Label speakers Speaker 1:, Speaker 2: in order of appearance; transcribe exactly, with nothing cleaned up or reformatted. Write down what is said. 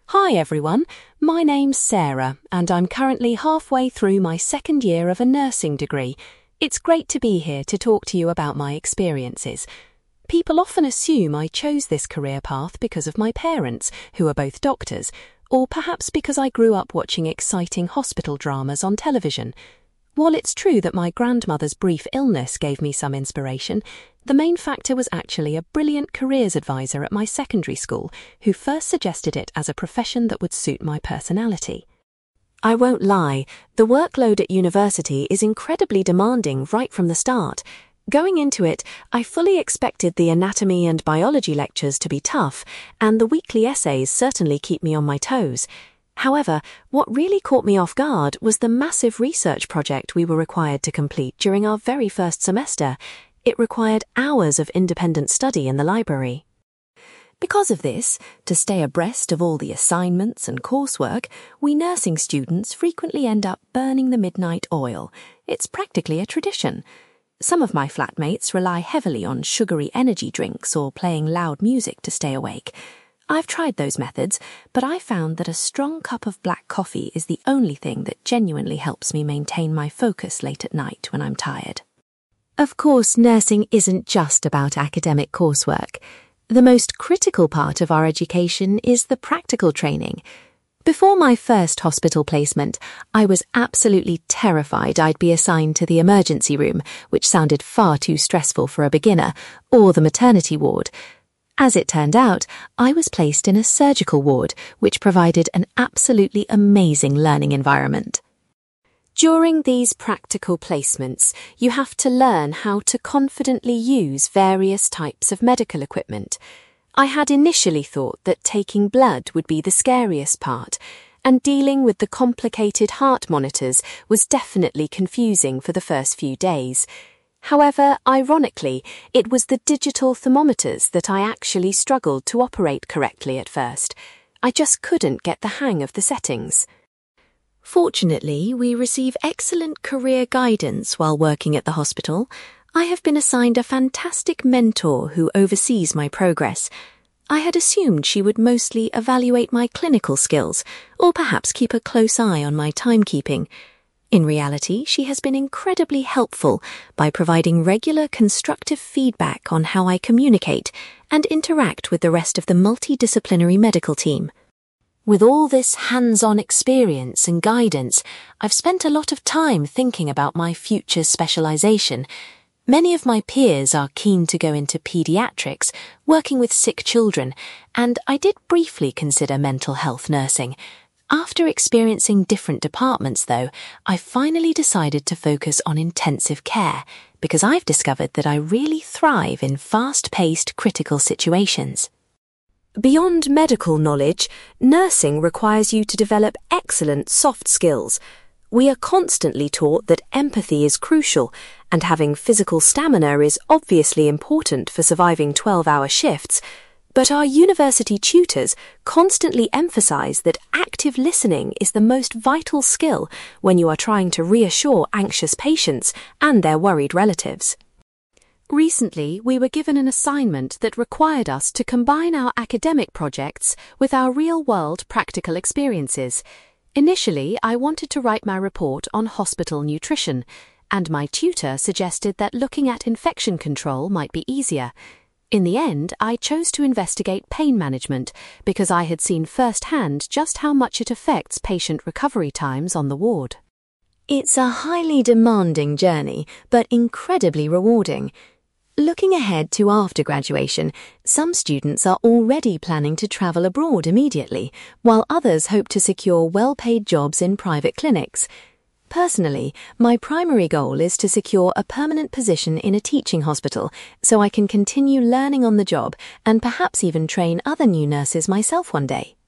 Speaker 1: Hi everyone, my name's Sarah and I'm currently halfway through my second year of a nursing degree. It's great to be here to talk to you about my experiences. People often assume I chose this career path because of my parents, who are both doctors, or perhaps because I grew up watching exciting hospital dramas on television. While it's true that my grandmother's brief illness gave me some inspiration, the main factor was actually a brilliant careers advisor at my secondary school who first suggested it as a profession that would suit my personality. I won't lie, the workload at university is incredibly demanding right from the start. Going into it, I fully expected the anatomy and biology lectures to be tough, and the weekly essays certainly keep me on my toes. However, what really caught me off guard was the massive research project we were required to complete during our very first semester. It required hours of independent study in the library. Because of this, to stay abreast of all the assignments and coursework, we nursing students frequently end up burning the midnight oil. It's practically a tradition. Some of my flatmates rely heavily on sugary energy drinks or playing loud music to stay awake. I've tried those methods, but I found that a strong cup of black coffee is the only thing that genuinely helps me maintain my focus late at night when I'm tired. Of course, nursing isn't just about academic coursework. The most critical part of our education is the practical training. Before my first hospital placement, I was absolutely terrified I'd be assigned to the emergency room, which sounded far too stressful for a beginner, or the maternity ward. As it turned out, I was placed in a surgical ward, which provided an absolutely amazing learning environment. During these practical placements, you have to learn how to confidently use various types of medical equipment. I had initially thought that taking blood would be the scariest part, and dealing with the complicated heart monitors was definitely confusing for the first few days. However, ironically, it was the digital thermometers that I actually struggled to operate correctly at first. I just couldn't get the hang of the settings. Fortunately, we receive excellent career guidance while working at the hospital. I have been assigned a fantastic mentor who oversees my progress. I had assumed she would mostly evaluate my clinical skills, or perhaps keep a close eye on my timekeeping. In reality, she has been incredibly helpful by providing regular constructive feedback on how I communicate and interact with the rest of the multidisciplinary medical team. With all this hands-on experience and guidance, I've spent a lot of time thinking about my future specialization. Many of my peers are keen to go into pediatrics, working with sick children, and I did briefly consider mental health nursing. After experiencing different departments, though, I finally decided to focus on intensive care because I've discovered that I really thrive in fast-paced critical situations. Beyond medical knowledge, nursing requires you to develop excellent soft skills. We are constantly taught that empathy is crucial, and having physical stamina is obviously important for surviving twelve-hour shifts. But our university tutors constantly emphasize that active listening is the most vital skill when you are trying to reassure anxious patients and their worried relatives. Recently, we were given an assignment that required us to combine our academic projects with our real-world practical experiences. Initially, I wanted to write my report on hospital nutrition, and my tutor suggested that looking at infection control might be easier. In the end, I chose to investigate pain management because I had seen firsthand just how much it affects patient recovery times on the ward. It's a highly demanding journey, but incredibly rewarding. Looking ahead to after graduation, some students are already planning to travel abroad immediately, while others hope to secure well-paid jobs in private clinics. Personally, my primary goal is to secure a permanent position in a teaching hospital so I can continue learning on the job and perhaps even train other new nurses myself one day.